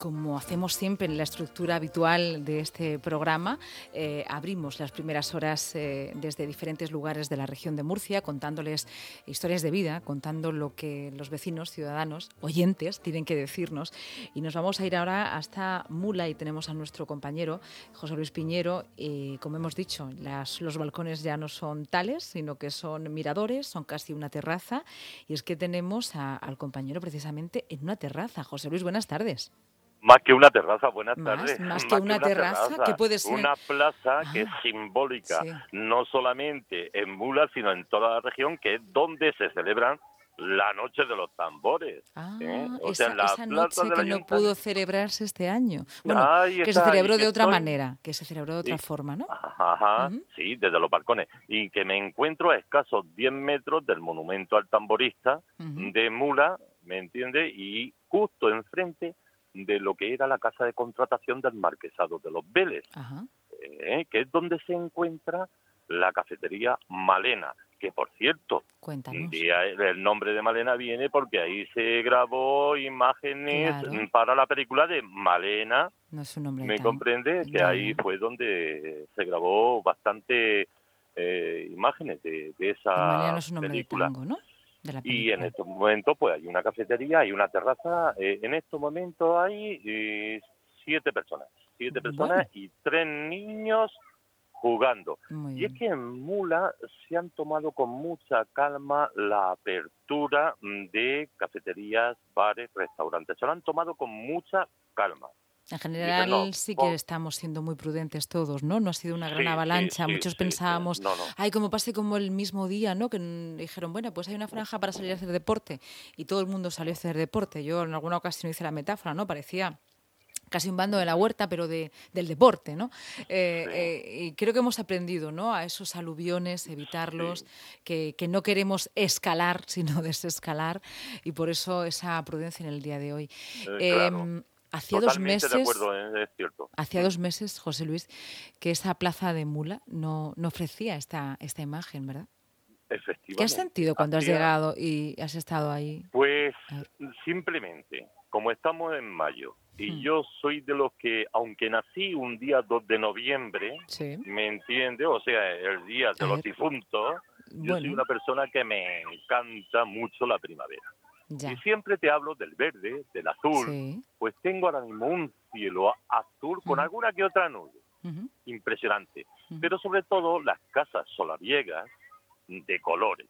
Como hacemos siempre en la estructura habitual de este programa, abrimos las primeras horas desde diferentes lugares de la región de Murcia, contándoles historias de vida, contando lo que los vecinos, ciudadanos, oyentes tienen que decirnos. Y nos vamos a ir ahora hasta Mula y tenemos a nuestro compañero José Luis Piñero. Y como hemos dicho, los balcones ya no son tales, sino que son miradores, son casi una terraza. Y es que tenemos al compañero precisamente en una terraza. José Luis, buenas tardes. Más que una terraza, buenas tardes. Más que una terraza, ¿qué puede ser? Una plaza que es simbólica, sí. no solamente en Mula, sino en toda la región, que es donde se celebran la Noche de los Tambores. Esa noche que no pudo celebrarse este año. Bueno, que se celebró de otra manera, que se celebró de otra forma, ¿no? Sí, desde los balcones. Y que me encuentro a escasos 10 metros del monumento al tamborista de Mula, ¿me entiende? Y justo enfrente de lo que era la casa de contratación del Marquesado de los Vélez, que es donde se encuentra la cafetería Malena, que por cierto, el nombre de Malena viene porque ahí se grabó imágenes para la película de Malena, no es un nombre ¿me comprende? Que ahí fue donde se grabó bastante imágenes de esa Malena no es un nombre película. De tango, ¿no? Y en estos momentos pues hay una cafetería, hay una terraza. En estos momentos hay 7 personas. 7 personas y 3 niños jugando. Y es que en Mula se han tomado con mucha calma la apertura de cafeterías, bares, restaurantes. Se lo han tomado con mucha calma. En general sí que estamos siendo muy prudentes todos, ¿no? No ha sido una gran avalancha. Muchos pensábamos, como pase como el mismo día, ¿no? Que dijeron, bueno, pues hay una franja para salir a hacer deporte. Y todo el mundo salió a hacer deporte. Yo en alguna ocasión hice la metáfora, ¿no? Parecía casi un bando de la huerta, pero del deporte, ¿no? Y creo que hemos aprendido, ¿no? A esos aluviones, evitarlos, que no queremos escalar, sino desescalar. Y por eso esa prudencia en el día de hoy. Claro. Hacía 2 meses, de acuerdo, es cierto. Hacía 2 meses, José Luis, que esa plaza de Mula no ofrecía esta imagen, ¿verdad? Efectivamente. ¿Qué has sentido cuando has llegado y has estado ahí? Pues simplemente, como estamos en mayo, y yo soy de los que, aunque nací un día 2 de noviembre, ¿me entiende? O sea, el día de los difuntos, yo soy una persona que me encanta mucho la primavera. Y siempre te hablo del verde, del azul, pues tengo ahora mismo un cielo azul con alguna que otra nube, impresionante, pero sobre todo las casas solariegas de colores,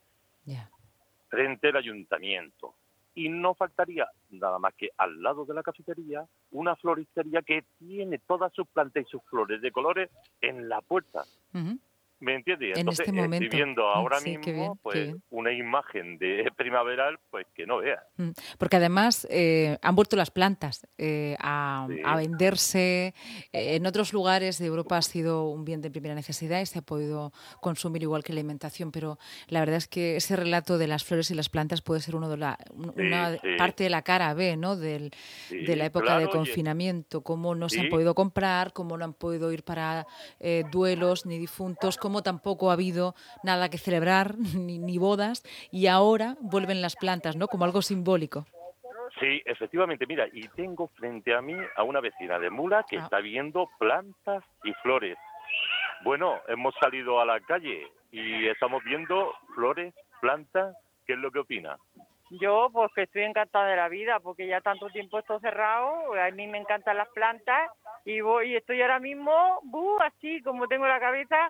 frente al ayuntamiento, y no faltaría nada más que al lado de la cafetería una floristería que tiene todas sus plantas y sus flores de colores en la puerta. ¿Me entiendes? Entonces, en este momento. Estoy viendo ahora mismo una imagen de primaveral pues que no veas. Porque además han vuelto las plantas a venderse. En otros lugares de Europa ha sido un bien de primera necesidad y se ha podido consumir igual que la alimentación, pero la verdad es que ese relato de las flores y las plantas puede ser una parte de la cara B, ¿no? De la época de confinamiento, cómo no se han podido comprar, cómo no han podido ir para duelos ni difuntos, cómo tampoco ha habido nada que celebrar, ni bodas, y ahora vuelven las plantas, ¿no? Como algo simbólico. Sí, efectivamente. Mira, y tengo frente a mí a una vecina de Mula que está viendo plantas y flores. Bueno, hemos salido a la calle y estamos viendo flores, plantas. ¿Qué es lo que opina? Yo, pues que estoy encantada de la vida, porque ya tanto tiempo estoy cerrado, a mí me encantan las plantas, y estoy ahora mismo, así como tengo la cabeza,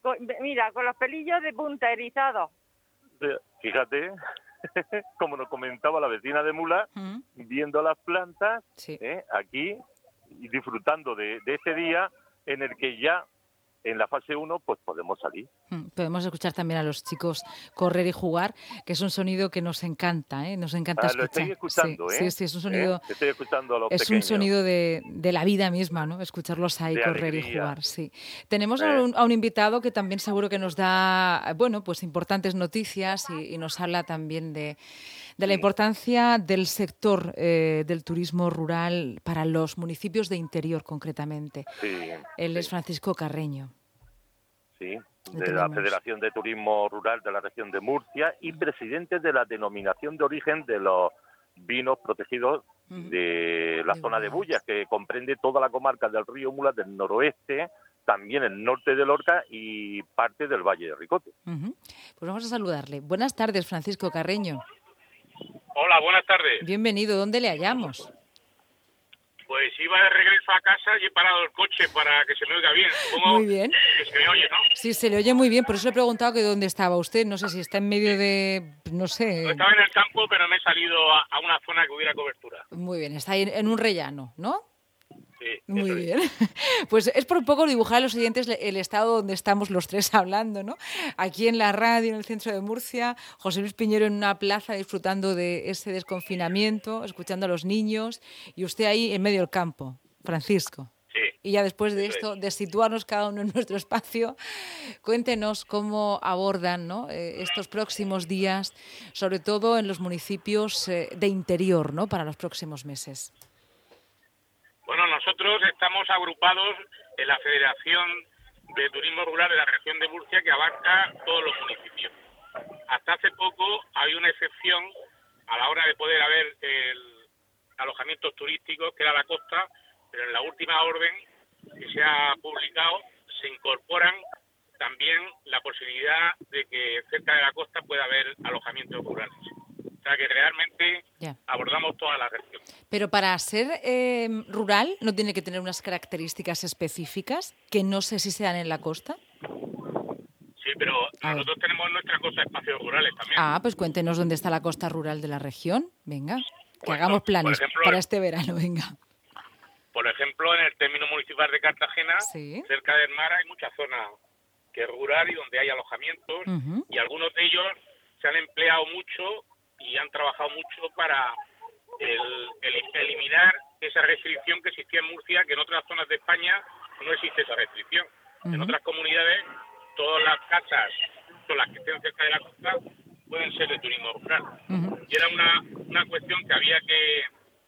con los pelillos de punta erizados. Fíjate, como nos comentaba la vecina de Mula, viendo las plantas aquí y disfrutando de este día en el que ya en la fase 1 pues podemos salir. Podemos escuchar también a los chicos correr y jugar, que es un sonido que nos encanta, nos encanta escuchar. Lo estoy escuchando, sí, es un sonido. Estoy escuchando a los es pequeños. Un sonido de la vida misma, ¿no? Escucharlos ahí de correr alegría. Y jugar, sí. Tenemos a un invitado que también seguro que nos da, pues importantes noticias y nos habla también de la importancia del sector del turismo rural para los municipios de interior, concretamente. Él es Francisco Carreño. Sí, de la Federación de Turismo Rural de la región de Murcia y presidente de la denominación de origen de los vinos protegidos de la zona de Bullas, que comprende toda la comarca del río Mula, del noroeste, también el norte de Lorca y parte del Valle de Ricote. Pues vamos a saludarle. Buenas tardes, Francisco Carreño. Hola, buenas tardes. Bienvenido. ¿Dónde le hallamos? Pues iba de regreso a casa y he parado el coche para que se me oiga bien. Supongo muy bien. Que se me oye, ¿no? Sí, se le oye muy bien. Por eso le he preguntado que dónde estaba usted. No sé si está en medio de... no sé... No estaba en el campo, pero me he salido a una zona que hubiera cobertura. Muy bien. Está ahí en un rellano, ¿no? Sí, muy bien. Pues es por un poco dibujar a los oyentes el estado donde estamos los tres hablando, ¿no? Aquí en la radio, en el centro de Murcia, José Luis Piñero en una plaza disfrutando de ese desconfinamiento, escuchando a los niños, y usted ahí en medio del campo, Francisco. Sí. Y ya después de esto, de situarnos cada uno en nuestro espacio, cuéntenos cómo abordan, ¿no?, estos próximos días, sobre todo en los municipios de interior, ¿no?, para los próximos meses. Bueno, nosotros estamos agrupados en la Federación de Turismo Rural de la región de Murcia, que abarca todos los municipios. Hasta hace poco había una excepción a la hora de poder haber alojamientos turísticos, que era la costa, pero en la última orden que se ha publicado se incorporan también la posibilidad de que cerca de la costa pueda haber alojamientos rurales. O sea que realmente abordamos toda la región. Pero para ser rural, ¿no tiene que tener unas características específicas que no sé si se dan en la costa? Sí, pero nosotros tenemos en nuestra costa espacios rurales también. Pues cuéntenos dónde está la costa rural de la región. Venga, que hagamos planes para este verano, venga. Por ejemplo, en el término municipal de Cartagena, cerca del mar, hay mucha zona que es rural y donde hay alojamientos, y algunos de ellos se han empleado mucho y han trabajado mucho para eliminar esa restricción que existía en Murcia, que en otras zonas de España no existe esa restricción. En otras comunidades, todas las casas, todas las que estén cerca de la costa, pueden ser de turismo rural. Y era una cuestión que había que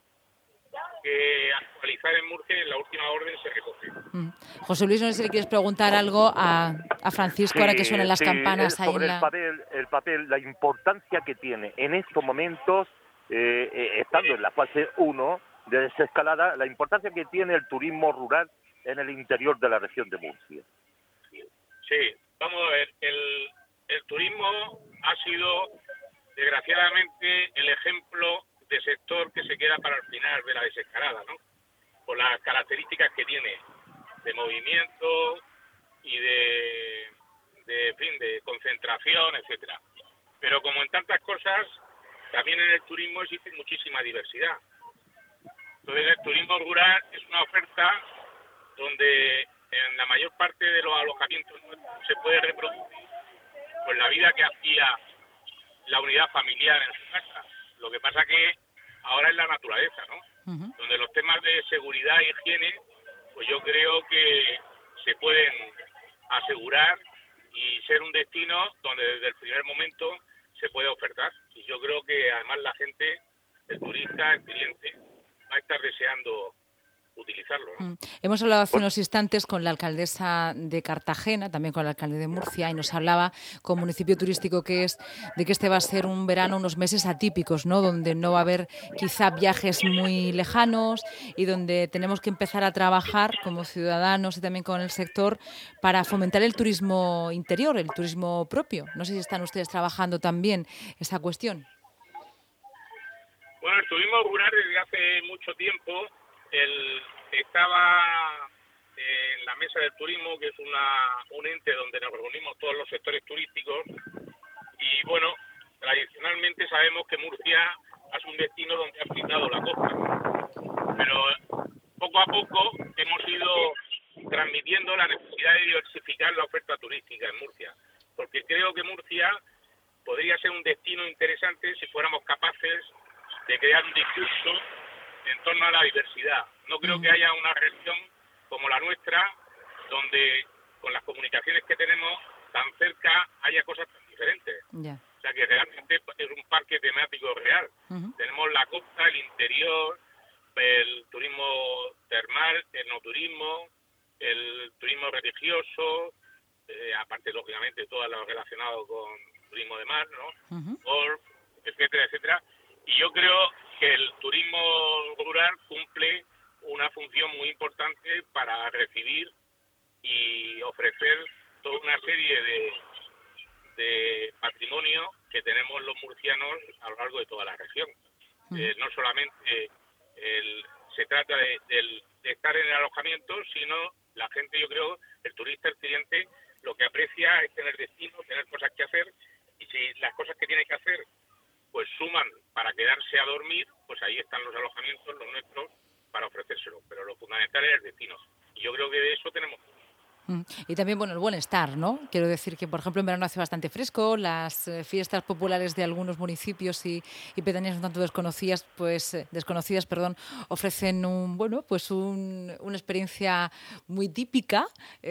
actualizar en Murcia, y en la última orden se recoge. José Luis, no sé si le quieres preguntar algo a Francisco, ahora que suenan las campanas ahí sobre el papel, la importancia que tiene en estos momentos, estando en la fase 1 de desescalada, la importancia que tiene el turismo rural en el interior de la región de Murcia. Sí, vamos a ver, el turismo ha sido, desgraciadamente, el ejemplo de sector que se queda para el final de la desescalada, ¿no? Por las características que tiene de movimiento y de concentración, etcétera. Pero como en tantas cosas, también en el turismo existe muchísima diversidad. Entonces el turismo rural es una oferta donde en la mayor parte de los alojamientos se puede reproducir pues la vida que hacía la unidad familiar en su casa. Lo que pasa que ahora es la naturaleza, ¿no? Donde los temas de seguridad e higiene, pues yo creo que se pueden asegurar y ser un destino donde desde el primer momento se puede ofertar. Y yo creo que además la gente, el turista, el cliente, va a estar deseando utilizarlo, ¿no? Hemos hablado hace unos instantes con la alcaldesa de Cartagena, también con el alcalde de Murcia, y nos hablaba, como municipio turístico que es, de que este va a ser un verano, unos meses atípicos, ¿no?, donde no va a haber quizá viajes muy lejanos y donde tenemos que empezar a trabajar como ciudadanos y también con el sector para fomentar el turismo interior, el turismo propio. No sé si están ustedes trabajando también esa cuestión. Bueno, el turismo rural desde hace mucho tiempo estaba en la mesa del turismo, que es un ente donde nos reunimos todos los sectores turísticos, y bueno, tradicionalmente sabemos que Murcia es un destino donde ha brindado la costa, pero poco a poco hemos ido transmitiendo la necesidad de diversificar la oferta turística en Murcia, porque creo que Murcia podría ser un destino interesante si fuéramos capaces de crear un discurso en torno a la diversidad. No creo que haya una región como la nuestra donde con las comunicaciones que tenemos tan cerca haya cosas tan diferentes. O sea que realmente es un parque temático real. Tenemos la costa, el interior, el turismo termal, el no turismo, el turismo religioso, aparte lógicamente todo lo relacionado con turismo de mar, ¿no? Golf, etcétera, etcétera. Y yo creo que el turismo rural cumple una función muy importante para recibir y ofrecer toda una serie de patrimonio que tenemos los murcianos a lo largo de toda la región. No solamente se trata de estar en el alojamiento, sino la gente, yo creo, el turista, el cliente, lo que aprecia es tener destino, tener cosas que hacer, y si las cosas que tiene que hacer pues suman para quedarse a dormir, pues ahí están los alojamientos, los nuestros, para ofrecérselo. Pero lo fundamental es el destino. Y yo creo que de eso tenemos. Y también, bueno, el bienestar, ¿no? Quiero decir que, por ejemplo, en verano hace bastante fresco, las fiestas populares de algunos municipios y pedanías un tanto desconocidas, ofrecen una experiencia muy típica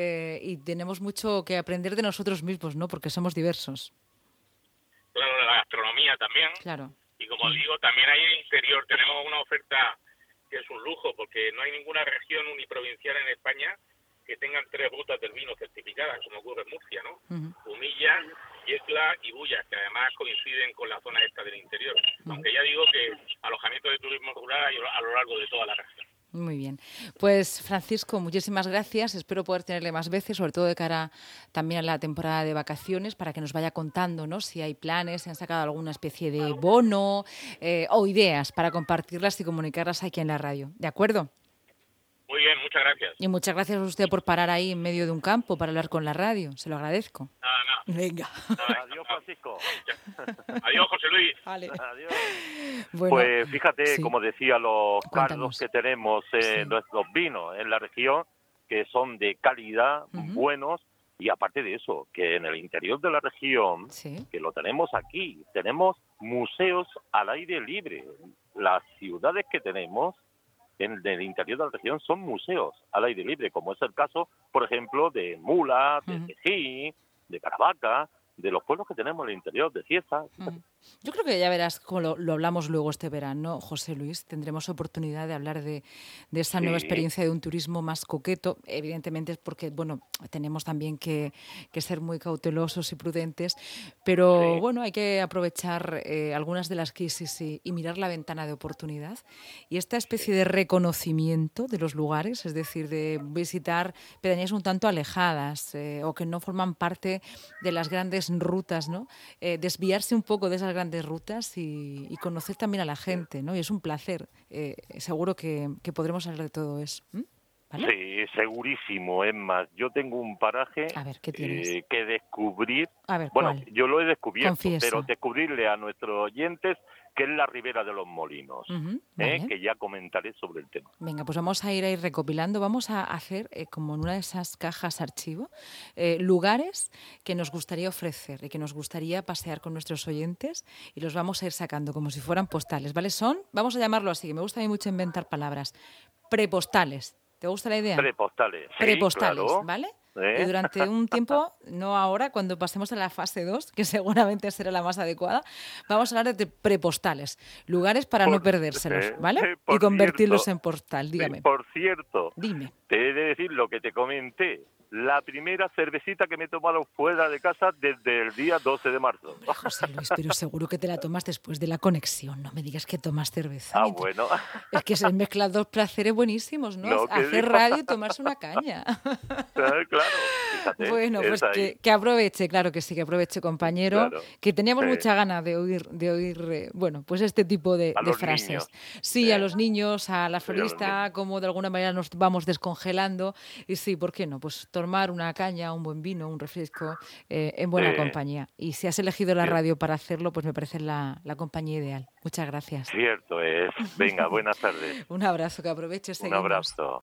y tenemos mucho que aprender de nosotros mismos, ¿no? Porque somos diversos. Claro, de la gastronomía también. Claro. Y como digo, también hay en el interior, tenemos una oferta que es un lujo, porque no hay ninguna región uniprovincial en España que tengan 3 rutas del vino certificadas, como ocurre en Murcia, ¿no? Humilla, Yecla y Bullas, que además coinciden con la zona esta del interior. Aunque ya digo que alojamiento de turismo rural hay a lo largo de toda la región. Muy bien. Pues Francisco, muchísimas gracias. Espero poder tenerle más veces, sobre todo de cara también a la temporada de vacaciones, para que nos vaya contando, ¿no? Si hay planes, si han sacado alguna especie de bono o ideas para compartirlas y comunicarlas aquí en la radio. ¿De acuerdo? Muy bien, muchas gracias. Y muchas gracias a usted por parar ahí en medio de un campo para hablar con la radio. Se lo agradezco. Nada. Venga. Adiós, Francisco. Adiós, José Luis. Vale. Adiós. Bueno, pues fíjate, sí. Como decía, los Cuéntanos. cardos que tenemos, nuestros vinos en la región, que son de calidad, buenos, y aparte de eso, que en el interior de la región, que lo tenemos aquí, tenemos museos al aire libre. Las ciudades que tenemos en el interior de la región son museos al aire libre, como es el caso, por ejemplo, de Mula, de Tejí, de Caravaca, de los pueblos que tenemos en el interior, de Cieza. Yo creo que ya verás cómo lo hablamos luego este verano, José Luis. Tendremos oportunidad de hablar de esa nueva experiencia de un turismo más coqueto. Evidentemente es porque, bueno, tenemos también que ser muy cautelosos y prudentes, pero bueno, hay que aprovechar algunas de las crisis y mirar la ventana de oportunidad. Y esta especie de reconocimiento de los lugares, es decir, de visitar pedanías un tanto alejadas o que no forman parte de las grandes rutas, ¿no? Desviarse un poco de esas grandes rutas y conocer también a la gente, ¿no? Y es un placer. Seguro que podremos hablar de todo eso. ¿Vale? Sí, segurísimo. Es más, yo tengo un paraje que descubrir. A ver, bueno, ¿cuál? yo lo he descubierto, Confiesa. pero descubrirle a nuestros oyentes que es la Ribera de los Molinos, vale. Que ya comentaré sobre el tema. Venga, pues vamos a ir recopilando. Vamos a hacer, como en una de esas cajas archivo, lugares que nos gustaría ofrecer y que nos gustaría pasear con nuestros oyentes y los vamos a ir sacando como si fueran postales, ¿vale? Vamos a llamarlo así, que me gusta a mí mucho inventar palabras, prepostales. ¿Te gusta la idea? Prepostales. Prepostales, claro. ¿vale? Y durante un tiempo, no ahora, cuando pasemos a la fase 2, que seguramente será la más adecuada, vamos a hablar de prepostales, lugares para no perdérselos, ¿vale? Y convertirlos en postal, dígame. Por cierto, dime. Te he de decir lo que te comenté. La primera cervecita que me he tomado fuera de casa desde el día 12 de marzo. José Luis, pero seguro que te la tomas después de la conexión. No me digas que tomas cerveza. Bueno. Es que se mezclan dos placeres buenísimos, ¿no? Hacer radio y tomarse una caña. Claro, fíjate. Bueno, pues que aproveche, claro que sí, que aproveche, compañero. Claro, que teníamos mucha ganas de oír bueno, pues este tipo de frases. Niños. Sí, a los niños, a la florista, como de alguna manera nos vamos descongelando. Y sí, ¿por qué no? Pues tomar una caña, un buen vino, un refresco en buena compañía. Y si has elegido la radio para hacerlo, pues me parece la compañía ideal. Muchas gracias. Cierto es. Venga, buenas tardes. Un abrazo, que aproveches. Un abrazo.